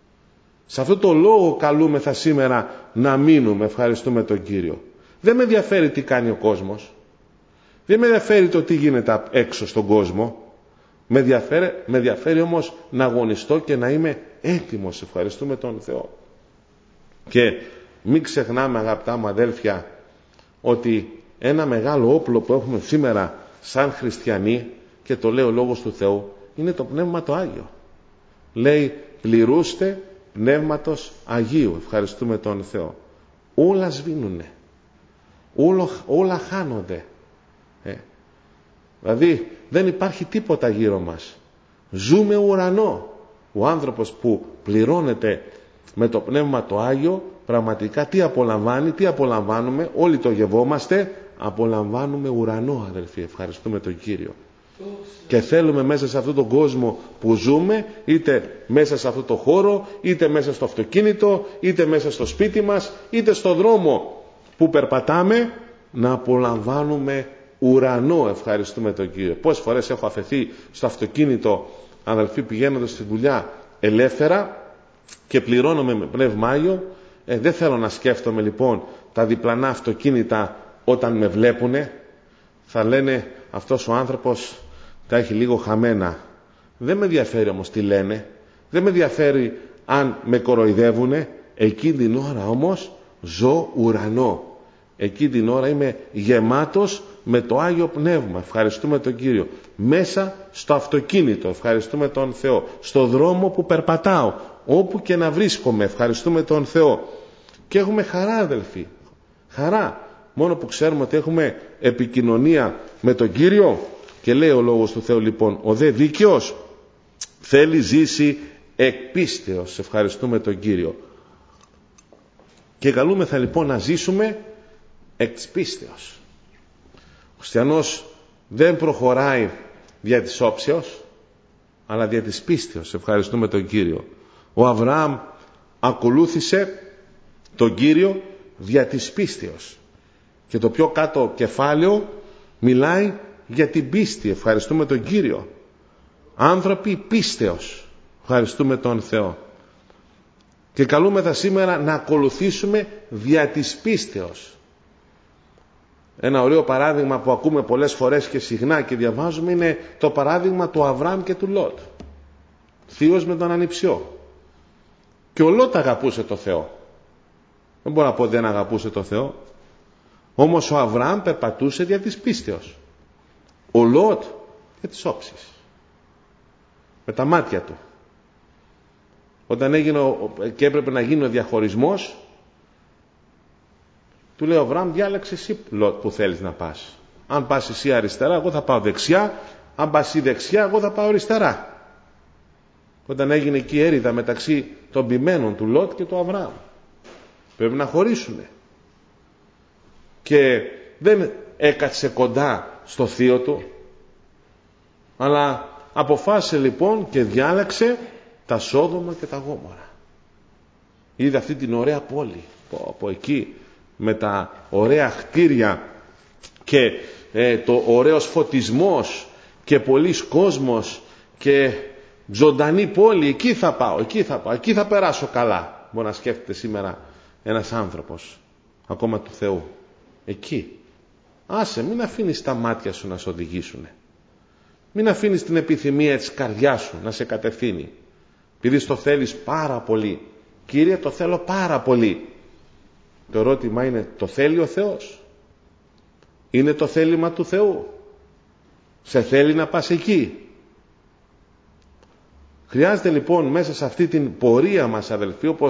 Σε αυτό το λόγο καλούμεθα σήμερα να μείνουμε. Ευχαριστούμε τον Κύριο. Δεν με ενδιαφέρει τι κάνει ο κόσμος. Δεν με ενδιαφέρει το τι γίνεται έξω στον κόσμο. Με ενδιαφέρει, με ενδιαφέρει όμως να αγωνιστώ και να είμαι έτοιμος. Ευχαριστούμε τον Θεό. Και μην ξεχνάμε, αγαπητά μου αδέλφια, ότι ένα μεγάλο όπλο που έχουμε σήμερα σαν χριστιανοί, και το λέει ο Λόγος του Θεού, είναι το Πνεύμα το Άγιο. Λέει πληρούστε Πνεύματος Αγίου. Ευχαριστούμε τον Θεό. Όλα σβήνουνε. Όλα, όλα χάνονται. Ε. Δηλαδή δεν υπάρχει τίποτα γύρω μας. Ζούμε ουρανό. Ο άνθρωπος που πληρώνεται με το Πνεύμα το Άγιο, πραγματικά τι απολαμβάνει, τι απολαμβάνουμε? Όλοι το γευόμαστε. Απολαμβάνουμε ουρανό, αδελφοί. Ευχαριστούμε τον Κύριο. Και θέλουμε μέσα σε αυτόν τον κόσμο που ζούμε, είτε μέσα σε αυτό το χώρο, είτε μέσα στο αυτοκίνητο, είτε μέσα στο σπίτι μας, είτε στο δρόμο που περπατάμε, να απολαμβάνουμε ουρανό. Ευχαριστούμε τον Κύριο. Πόσες φορές έχω αφαιθεί στο αυτοκίνητο, αδελφοί, πηγαίνοντας στη δουλειά ελεύθερα και πληρώνομαι με Πνεύμα Άγιο. Ε, δεν θέλω να σκέφτομαι λοιπόν τα διπλανά αυτοκίνητα όταν με βλέπουνε. Θα λένε αυτός ο άνθρωπος τα έχει λίγο χαμένα. Δεν με ενδιαφέρει όμως τι λένε. Δεν με ενδιαφέρει αν με κοροϊδεύουνε. Εκείνη την ώρα όμως ζω ουρανό. Εκείνη την ώρα είμαι γεμάτος με το Άγιο Πνεύμα. Ευχαριστούμε τον Κύριο. Μέσα στο αυτοκίνητο. Ευχαριστούμε τον Θεό. Στο δρόμο που περπατάω. Όπου και να βρίσκομαι. Ευχαριστούμε τον Θεό. Και έχουμε χαρά, αδελφοί. Χαρά. Μόνο που ξέρουμε ότι έχουμε επικοινωνία με τον Κύριο. Και λέει ο Λόγος του Θεού λοιπόν, ο δε δίκαιος θέλει ζήσει εκ πίστεως. Ευχαριστούμε τον Κύριο. Και καλούμεθα λοιπόν να ζήσουμε εκ της πίστεως. Ο χριστιανός δεν προχωράει δια της όψεως, αλλά δια της πίστεως. Ευχαριστούμε τον Κύριο. Ο Αβραάμ ακολούθησε τον Κύριο δια της πίστεως. Και το πιο κάτω κεφάλαιο μιλάει για την πίστη. Ευχαριστούμε τον Κύριο. Άνθρωποι πίστεως. Ευχαριστούμε τον Θεό. Και καλούμεθα σήμερα να ακολουθήσουμε δια της πίστεως. Ένα ωραίο παράδειγμα που ακούμε πολλές φορές και συχνά και διαβάζουμε είναι το παράδειγμα του Αβραάμ και του Λότ. Θείος με τον ανιψιό. Και ο Λότ αγαπούσε το Θεό. Δεν μπορώ να πω δεν αγαπούσε το Θεό. Όμως ο Αβραάμ περπατούσε δια της πίστεως. Ο Λότ για τις όψεις. Με τα μάτια του. Όταν έγινε και έπρεπε να γίνει ο διαχωρισμός, του λέει ο Αβραάμ, διάλεξε εσύ Λότ που θέλεις να πας. Αν πας εσύ αριστερά, εγώ θα πάω δεξιά. Αν πας εσύ δεξιά, εγώ θα πάω αριστερά. Όταν έγινε εκεί η έρηδα μεταξύ των ποιμένων του Λότ και του Αβραάμ, πρέπει να χωρίσουνε. Και δεν έκατσε κοντά στο θείο του, αλλά αποφάσισε λοιπόν και διάλεξε τα Σόδομα και τα Γόμορα. Είδε αυτή την ωραία πόλη από εκεί με τα ωραία κτίρια και ε, το ωραίος φωτισμός και πολλής κόσμος και ζωντανή πόλη. Εκεί θα πάω, εκεί θα πάω, εκεί θα περάσω καλά. Μπορεί να σκέφτεται σήμερα ένας άνθρωπος ακόμα του Θεού. Εκεί. Άσε, μην αφήνεις τα μάτια σου να σε οδηγήσουν. Μην αφήνεις την επιθυμία της καρδιάς σου να σε κατευθύνει. Επειδή το θέλεις πάρα πολύ. Κύριε, το θέλω πάρα πολύ. Το ερώτημα είναι, το θέλει ο Θεός? Είναι το θέλημα του Θεού? Σε θέλει να πας εκεί? Χρειάζεται λοιπόν μέσα σε αυτή την πορεία μας, αδελφοί, όπως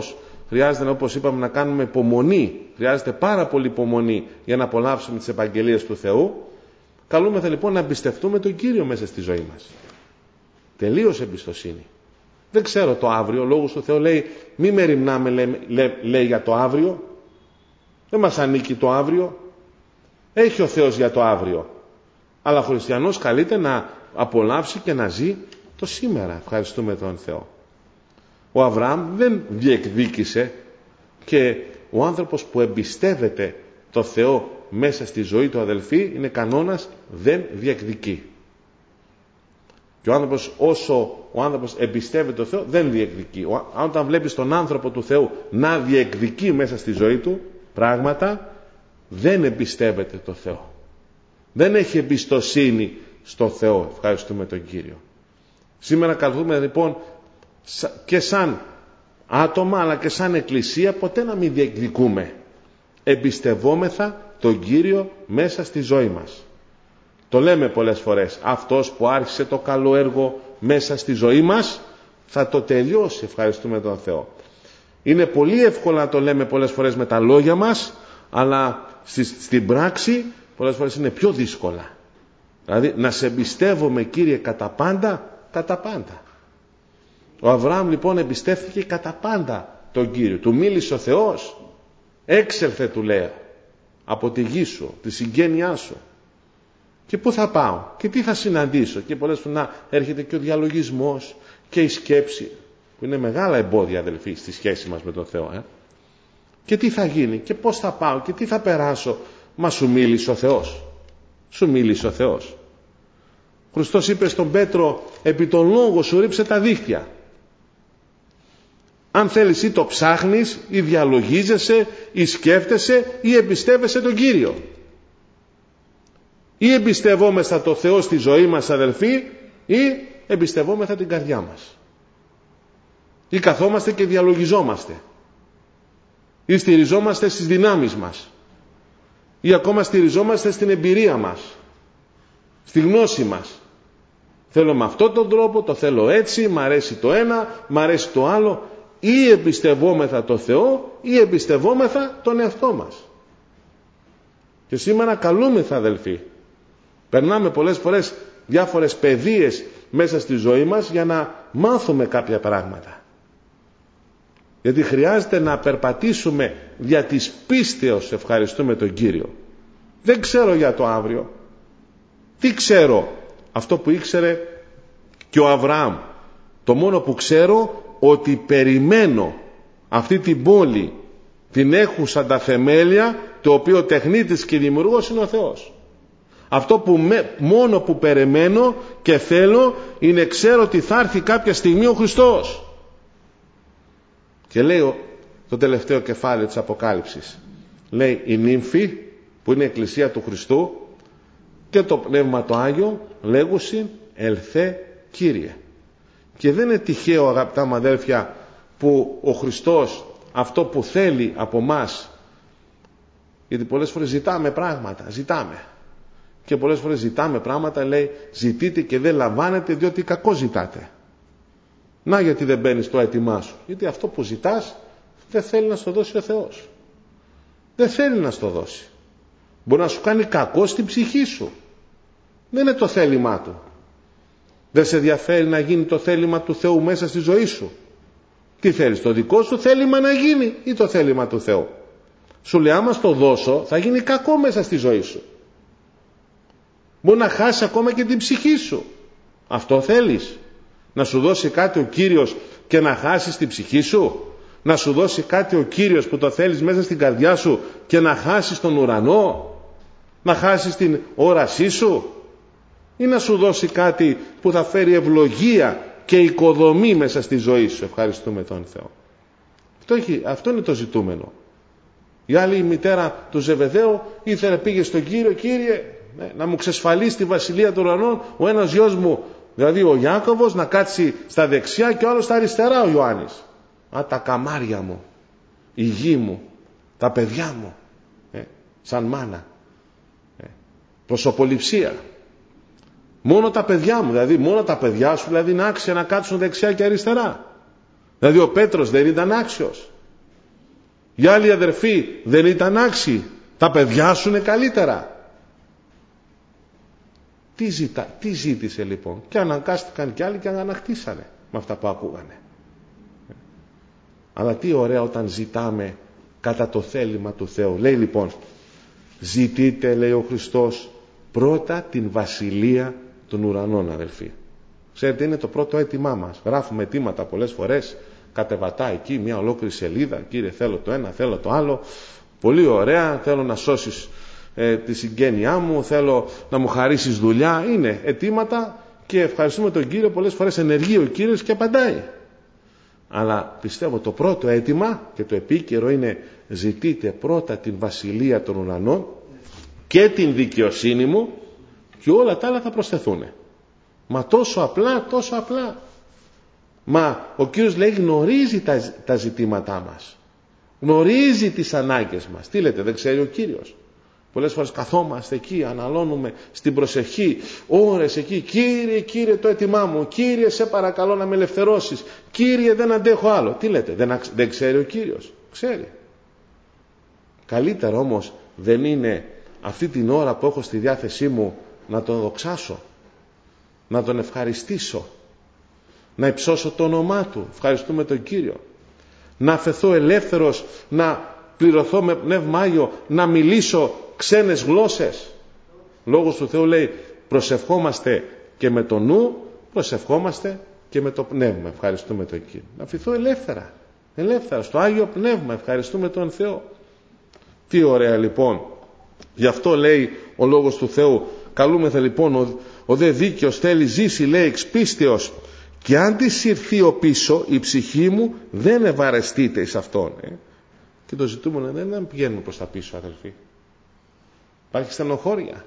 χρειάζεται, όπως είπαμε, να κάνουμε υπομονή. Χρειάζεται πάρα πολύ υπομονή για να απολαύσουμε τις επαγγελίες του Θεού. Καλούμεθα λοιπόν να εμπιστευτούμε τον Κύριο μέσα στη ζωή μας. Τελείως εμπιστοσύνη. Δεν ξέρω το αύριο, ο Λόγος του Θεού λέει μη μεριμνάμε, λέει, λέει, λέει για το αύριο. Δεν μας ανήκει το αύριο. Έχει ο Θεός για το αύριο. Αλλά ο χριστιανός καλείται να απολαύσει και να ζει το σήμερα. Ευχαριστούμε τον Θεό. Ο Αβραάμ δεν διεκδίκησε, και ο άνθρωπος που εμπιστεύεται το Θεό μέσα στη ζωή του, αδελφοί, είναι κανόνας, δεν διεκδικεί. Και ο άνθρωπος, όσο ο άνθρωπος εμπιστεύεται το Θεό, δεν διεκδικεί. Όταν βλέπεις τον άνθρωπο του Θεού να διεκδικεί μέσα στη ζωή του πράγματα, δεν εμπιστεύεται το Θεό. Δεν έχει εμπιστοσύνη στο Θεό. Ευχαριστούμε τον Κύριο. Σήμερα καλούμε λοιπόν και σαν άτομα αλλά και σαν εκκλησία ποτέ να μην διεκδικούμε. Εμπιστευόμεθα τον Κύριο μέσα στη ζωή μας. Το λέμε πολλές φορές. Αυτός που άρχισε το καλό έργο μέσα στη ζωή μας θα το τελειώσει. Ευχαριστούμε τον Θεό. Είναι πολύ εύκολο να το λέμε πολλές φορές με τα λόγια μας, αλλά στη, στην πράξη πολλές φορές είναι πιο δύσκολα. Δηλαδή να σε εμπιστεύομαι, Κύριε, κατά πάντα, κατά πάντα. Ο Αβραάμ λοιπόν εμπιστεύθηκε κατά πάντα τον Κύριο. Του μίλησε ο Θεός. Έξελθε, του λέει, από τη γη σου, τη συγγένειά σου. Και πού θα πάω και τι θα συναντήσω. Και πολλές φορές να έρχεται και ο διαλογισμός και η σκέψη, που είναι μεγάλα εμπόδια, αδελφοί, στη σχέση μας με τον Θεό. Ε? Και τι θα γίνει και πώς θα πάω και τι θα περάσω. Μα σου μίλησε ο Θεός. Σου μίλησε ο Θεός. Ο Χριστός είπε στον Πέτρο, επί τον λόγο σου ρίψε τα δίχτυα. Αν θέλεις, ή το ψάχνεις ή διαλογίζεσαι ή σκέφτεσαι ή εμπιστεύεσαι τον Κύριο. Ή εμπιστευόμεθα το Θεό στη ζωή μας, αδελφοί, ή εμπιστευόμεθα την καρδιά μας. Ή καθόμαστε και διαλογιζόμαστε. Ή στηριζόμαστε στις δυνάμεις μας. Ή ακόμα στηριζόμαστε στην εμπειρία μας, στη γνώση μας. Θέλω με αυτόν τον τρόπο, το θέλω έτσι, μ' αρέσει το ένα, μ' αρέσει το άλλο. Ή εμπιστευόμεθα το Θεό ή εμπιστευόμεθα τον εαυτό μας. Και σήμερα καλούμεθα, αδελφοί. Περνάμε πολλές φορές διάφορες παιδείες μέσα στη ζωή μας για να μάθουμε κάποια πράγματα. Γιατί χρειάζεται να περπατήσουμε δια της πίστεως, ευχαριστούμε τον Κύριο. Δεν ξέρω για το αύριο. Τι ξέρω? Αυτό που ήξερε και ο Αβραάμ. Το μόνο που ξέρω, ότι περιμένω αυτή την πόλη, την έχουσα τα θεμέλια, το οποίο τεχνίτης και δημιουργός είναι ο Θεός. Αυτό που με, μόνο που περιμένω και θέλω είναι, ξέρω ότι θα έρθει κάποια στιγμή ο Χριστός. Και λέει το τελευταίο κεφάλαιο της Αποκάλυψης, λέει η νύμφη που είναι η εκκλησία του Χριστού και το Πνεύμα το Άγιο λέγουσιν ελθέ Κύριε. Και δεν είναι τυχαίο, αγαπητά μου αδέλφια, που ο Χριστός αυτό που θέλει από μας, γιατί πολλές φορές ζητάμε πράγματα, ζητάμε. Και πολλές φορές ζητάμε πράγματα, λέει, ζητείτε και δεν λαμβάνετε διότι κακό ζητάτε. Να γιατί δεν μπαίνεις στο αίτημά σου. Γιατί αυτό που ζητάς δεν θέλει να στο δώσει ο Θεός. Δεν θέλει να στο δώσει. Μπορεί να σου κάνει κακό στην ψυχή σου. Δεν είναι το θέλημά του. Δεν σε ενδιαφέρει να γίνει το θέλημα του Θεού μέσα στη ζωή σου. Τι θέλεις, το δικό σου θέλημα να γίνει ή το θέλημα του Θεού? Σου λέει, άμα στο δώσω θα γίνει κακό μέσα στη ζωή σου. Μπορεί να χάσει ακόμα και την ψυχή σου. Αυτό θέλεις? Να σου δώσει κάτι ο Κύριος και να χάσεις την ψυχή σου? Να σου δώσει κάτι ο Κύριος που το θέλεις μέσα στην καρδιά σου και να χάσεις τον ουρανό? Να χάσεις την όρασή σου? Ή να σου δώσει κάτι που θα φέρει ευλογία και οικοδομή μέσα στη ζωή σου? Ευχαριστούμε τον Θεό. Αυτό, έχει, αυτό είναι το ζητούμενο. Η άλλη η μητέρα του Ζεβεδαίου ήθελε, πήγε στον Κύριο, Κύριε, ναι, να μου ξεσφαλίσει τη βασιλεία των ουρανών ο ένας γιος μου, δηλαδή ο Ιάκωβος, να κάτσει στα δεξιά και ο άλλος στα αριστερά, ο Ιωάννης. Α, τα καμάρια μου, η γη μου, τα παιδιά μου, ε, σαν μάνα, ε, προσωποληψία. Μόνο τα παιδιά μου, δηλαδή μόνο τα παιδιά σου, δηλαδή είναι άξια να κάτσουν δεξιά και αριστερά. Δηλαδή ο Πέτρος δεν ήταν άξιος? Οι άλλοι αδερφοί δεν ήταν άξιοι. Τα παιδιά σου είναι καλύτερα. Τι, ζητά, τι ζήτησε λοιπόν? Και αναγκάστηκαν κι άλλοι και ανακτήσανε με αυτά που ακούγανε. Αλλά τι ωραία όταν ζητάμε κατά το θέλημα του Θεού. Λέει λοιπόν, ζητείτε, λέει ο Χριστός, πρώτα την βασιλεία των ουρανών, αδελφοί. Ξέρετε, είναι το πρώτο αίτημά μας. Γράφουμε αιτήματα πολλές φορές, κατεβατά εκεί μια ολόκληρη σελίδα. Κύριε, θέλω το ένα, θέλω το άλλο. Πολύ ωραία, θέλω να σώσεις ε, τη συγγένειά μου, θέλω να μου χαρίσεις δουλειά. Είναι αιτήματα και ευχαριστούμε τον Κύριο. Πολλές φορές ενεργεί ο Κύριος και απαντάει. Αλλά πιστεύω το πρώτο αίτημα και το επίκαιρο είναι, ζητείτε πρώτα την βασιλεία των ουρανών και την δικαιοσύνη μου και όλα τα άλλα θα προσθεθούν. Μα τόσο απλά, τόσο απλά. Μα ο Κύριος λέει, γνωρίζει τα, τα ζητήματά μας. Γνωρίζει τις ανάγκες μας. Τι λέτε, δεν ξέρει ο Κύριος? Πολλές φορές καθόμαστε εκεί, αναλώνουμε στην προσευχή, ώρες εκεί. Κύριε, Κύριε, το αίτημά μου. Κύριε, σε παρακαλώ να με ελευθερώσεις. Κύριε, δεν αντέχω άλλο. Τι λέτε, δεν, δεν ξέρει ο Κύριος? Ξέρει. Καλύτερα όμως δεν είναι αυτή την ώρα που έχω στη διάθεσή μου να τον δοξάσω, να τον ευχαριστήσω, να υψώσω το όνομά του? Ευχαριστούμε τον Κύριο. Να αφαιθώ ελεύθερος, να πληρωθώ με πνεύμα Άγιο, να μιλήσω ξένες γλώσσες. Λόγος του Θεού λέει, προσευχόμαστε και με το νου, προσευχόμαστε και με το πνεύμα. Ευχαριστούμε τον Κύριο. Να αφηθώ ελεύθερα, ελεύθερα στο Άγιο Πνεύμα. Ευχαριστούμε τον Θεό. Τι ωραία λοιπόν. Γι' αυτό λέει ο λόγος του Θεού, καλούμεθα λοιπόν, ο, ο δε δίκαιος θέλει ζήσει, λέει, εξ πίστεως, και αν τη συρθεί ο πίσω, η ψυχή μου δεν ευαρεστείται εις αυτόν. Ε. Και το ζητούμενο δεν είναι να πηγαίνουμε προς τα πίσω, αδελφοί. Υπάρχει στενοχώρια.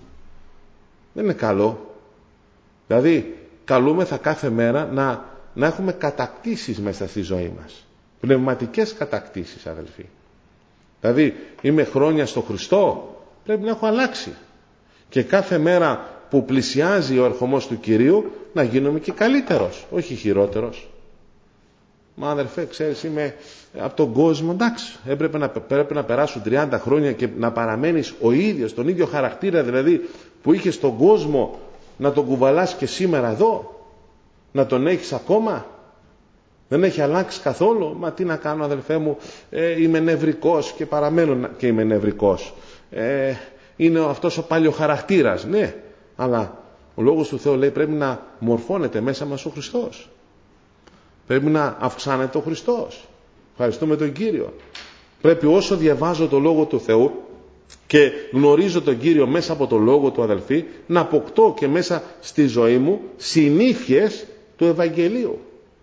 Δεν είναι καλό. Δηλαδή, καλούμεθα κάθε μέρα να, να έχουμε κατακτήσεις μέσα στη ζωή μας. Πνευματικές κατακτήσεις, αδελφοί. Δηλαδή, είμαι χρόνια στο Χριστό, πρέπει να έχω αλλάξει. Και κάθε μέρα που πλησιάζει ο ερχομός του Κυρίου, να γίνομαι και καλύτερος, όχι χειρότερος. Μα αδερφέ, ξέρεις, είμαι από τον κόσμο, εντάξει, έπρεπε να, πρέπει να περάσουν τριάντα χρόνια και να παραμένεις ο ίδιος, τον ίδιο χαρακτήρα δηλαδή που είχες στον κόσμο, να τον κουβαλάς και σήμερα εδώ, να τον έχεις ακόμα. Δεν έχει αλλάξει καθόλου. Μα τι να κάνω, αδελφέ μου, ε, είμαι νευρικός και παραμένω και είμαι νευρικός. Ε, είναι αυτός ο παλιοχαρακτήρας, ναι, αλλά ο λόγος του Θεού λέει πρέπει να μορφώνεται μέσα μας ο Χριστός. Πρέπει να αυξάνεται ο Χριστός. Ευχαριστούμε τον Κύριο. Πρέπει όσο διαβάζω το Λόγο του Θεού και γνωρίζω τον Κύριο μέσα από το Λόγο του, αδελφοί, να αποκτώ και μέσα στη ζωή μου συνήθειες του Ευαγγελίου.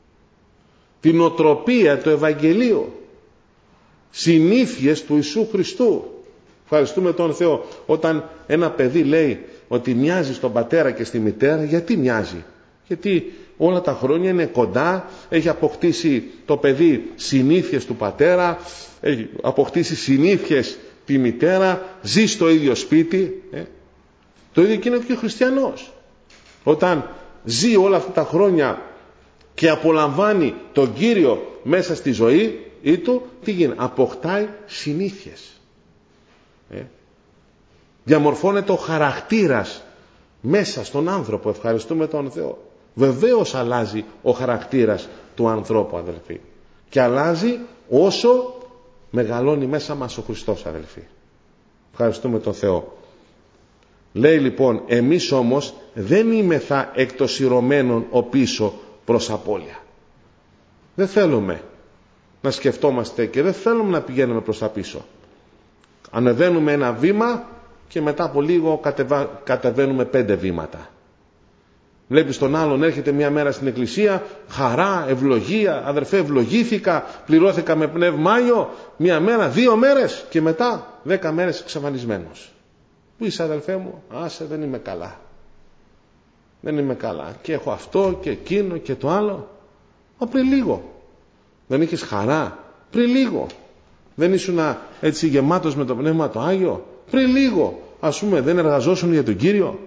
Την οτροπία του Ευαγγελίου. Συνήθειες του Ιησού Χριστού. Ευχαριστούμε τον Θεό. Όταν ένα παιδί λέει ότι μοιάζει στον πατέρα και στη μητέρα, γιατί μοιάζει? Γιατί όλα τα χρόνια είναι κοντά, έχει αποκτήσει το παιδί συνήθειες του πατέρα, έχει αποκτήσει συνήθειες τη μητέρα, ζει στο ίδιο σπίτι. Ε. Το ίδιο και είναι και ο χριστιανός. Όταν ζει όλα αυτά τα χρόνια και απολαμβάνει τον Κύριο μέσα στη ζωή ή του, τι γίνεται? Αποκτάει συνήθειες. Ε. Διαμορφώνεται ο χαρακτήρας μέσα στον άνθρωπο. Ευχαριστούμε τον Θεό. Βεβαίως αλλάζει ο χαρακτήρας του ανθρώπου, αδελφοί. Και αλλάζει όσο μεγαλώνει μέσα μας ο Χριστός, αδελφοί. Ευχαριστούμε τον Θεό. Λέει λοιπόν, εμείς όμως δεν είμεθα εκτοσιρωμένων ο πίσω προς απώλεια. Δεν θέλουμε να σκεφτόμαστε και δεν θέλουμε να πηγαίνουμε προς τα πίσω. Ανεβαίνουμε ένα βήμα και μετά από λίγο κατεβα... κατεβαίνουμε πέντε βήματα. Βλέπεις τον άλλον, έρχεται μια μέρα στην εκκλησία, χαρά, ευλογία, αδερφέ ευλογήθηκα, πληρώθηκα με πνεύμα Άγιο, μια μέρα, δύο μέρες και μετά δέκα μέρες εξαφανισμένος. Πού είσαι, αδελφέ μου? Άσε, δεν είμαι καλά. Δεν είμαι καλά. Και έχω αυτό και εκείνο και το άλλο. Μα πριν λίγο δεν είχες χαρά? Πριν λίγο δεν ήσουν έτσι γεμάτος με το πνεύμα το Άγιο? Πριν λίγο, ας πούμε, δεν εργαζόσουν για τον Κύριο?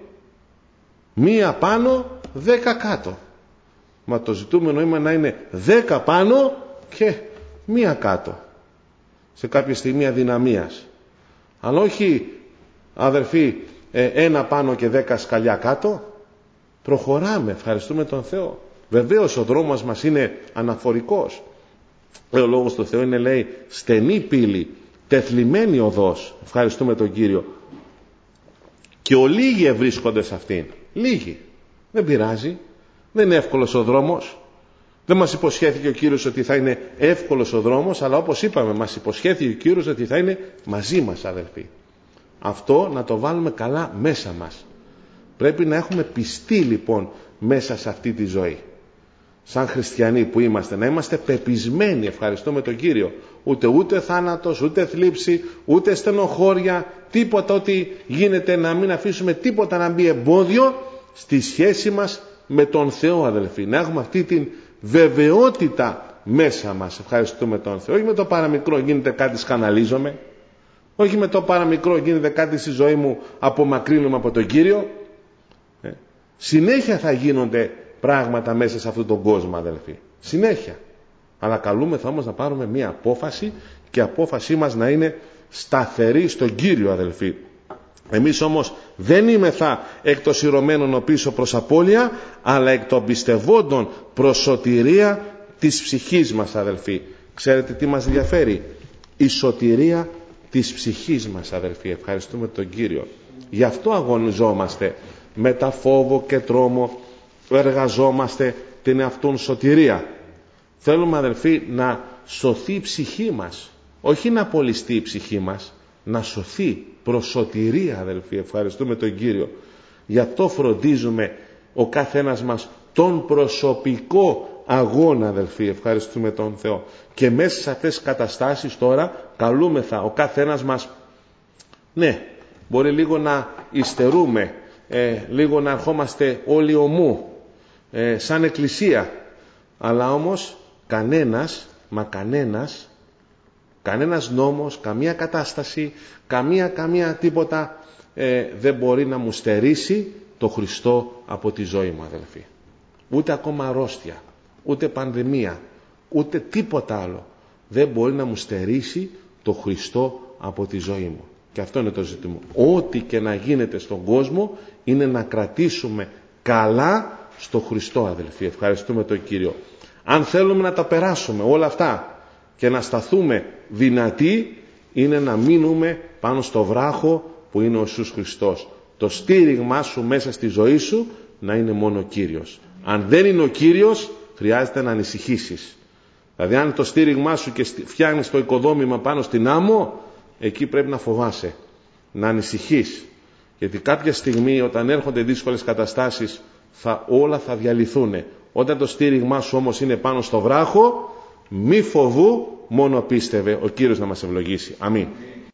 Μία πάνω, δέκα κάτω. Μα το ζητούμενο είναι να είναι δέκα πάνω και μία κάτω. σε κάποια στιγμή αδυναμίας. Αλλά όχι, αδερφοί, ένα πάνω και δέκα σκαλιά κάτω. Προχωράμε, ευχαριστούμε τον Θεό. Βεβαίως ο δρόμος μας είναι αναφορικός. Ο λόγος του Θεού είναι, λέει, στενή πύλη, τεθλιμμένη οδός. Ευχαριστούμε τον Κύριο. Και ολίγοι ευρίσκονται σε αυτήν. Λίγοι. Δεν πειράζει. Δεν είναι εύκολος ο δρόμος. Δεν μας υποσχέθηκε ο Κύριος ότι θα είναι εύκολος ο δρόμος, αλλά όπως είπαμε, μας υποσχέθηκε ο Κύριος ότι θα είναι μαζί μας, αδελφοί. Αυτό να το βάλουμε καλά μέσα μας. Πρέπει να έχουμε πιστεί λοιπόν μέσα σε αυτή τη ζωή. Σαν χριστιανοί που είμαστε, να είμαστε πεπισμένοι, ευχαριστούμε τον Κύριο. Ούτε ούτε θάνατος, ούτε θλίψη, ούτε στενοχώρια, τίποτα ότι γίνεται, να μην αφήσουμε τίποτα να μπει εμπόδιο στη σχέση μας με τον Θεό, αδελφοί. Να έχουμε αυτή την βεβαιότητα μέσα μας, ευχαριστούμε τον Θεό. Όχι με το παραμικρό γίνεται κάτι σκαναλίζομαι, όχι με το παραμικρό γίνεται κάτι στη ζωή μου απομακρύνομαι από τον Κύριο. ε. Συνέχεια θα γίνονται πράγματα μέσα σε αυτόν τον κόσμο, αδελφοί. Συνέχεια. Αλλά καλούμεθα όμως να πάρουμε μία απόφαση και η απόφασή μας να είναι σταθερή στον Κύριο, αδελφοί. Εμείς όμως δεν είμεθα εκ των σειρωμένων ο πίσω προς απώλεια, αλλά εκ των πιστευόντων προς σωτηρία της ψυχής μας, αδελφοί. Ξέρετε τι μας ενδιαφέρει? Η σωτηρία της ψυχής μας, αδελφοί. Ευχαριστούμε τον Κύριο. Γι' αυτό αγωνιζόμαστε με τα φόβο και τρόμο, εργαζόμαστε την αυτόν σωτηρία. Θέλουμε, αδελφοί, να σωθεί η ψυχή μας, όχι να απολυστεί η ψυχή μας, να σωθεί προς σωτηρία, αδελφοί. Ευχαριστούμε τον Κύριο. Γι' αυτό φροντίζουμε ο καθένας μας τον προσωπικό αγώνα, αδελφοί. Ευχαριστούμε τον Θεό. Και μέσα σε αυτές τις καταστάσεις τώρα καλούμεθα ο καθένας μας, ναι, μπορεί λίγο να υστερούμε, ε, λίγο να ερχόμαστε όλοι ομού, ε, σαν εκκλησία, αλλά όμως κανένας, μα κανένας, κανένας νόμος, καμία κατάσταση, καμία, καμία τίποτα ε, δεν μπορεί να μου στερήσει το Χριστό από τη ζωή μου, αδελφοί. Ούτε ακόμα αρρώστια, ούτε πανδημία, ούτε τίποτα άλλο δεν μπορεί να μου στερήσει το Χριστό από τη ζωή μου. Και αυτό είναι το ζήτημα. Ό,τι και να γίνεται στον κόσμο είναι να κρατήσουμε καλά στο Χριστό, αδελφοί. Ευχαριστούμε τον Κύριο. Αν θέλουμε να τα περάσουμε όλα αυτά και να σταθούμε δυνατοί, είναι να μείνουμε πάνω στο βράχο που είναι ο Ιησούς Χριστός. Το στήριγμά σου μέσα στη ζωή σου να είναι μόνο ο Κύριος. Αν δεν είναι ο Κύριος, χρειάζεται να ανησυχήσεις. Δηλαδή αν το στήριγμά σου και φτιάχνεις το οικοδόμημα πάνω στην άμμο, εκεί πρέπει να φοβάσαι, να ανησυχείς. Γιατί κάποια στιγμή όταν έρχονται δύσκολες καταστάσεις θα, όλα θα διαλυθούν. Όταν το στήριγμά σου όμως είναι πάνω στο βράχο, μη φοβού, μόνο πίστευε. Ο Κύριος να μας ευλογήσει. Αμήν.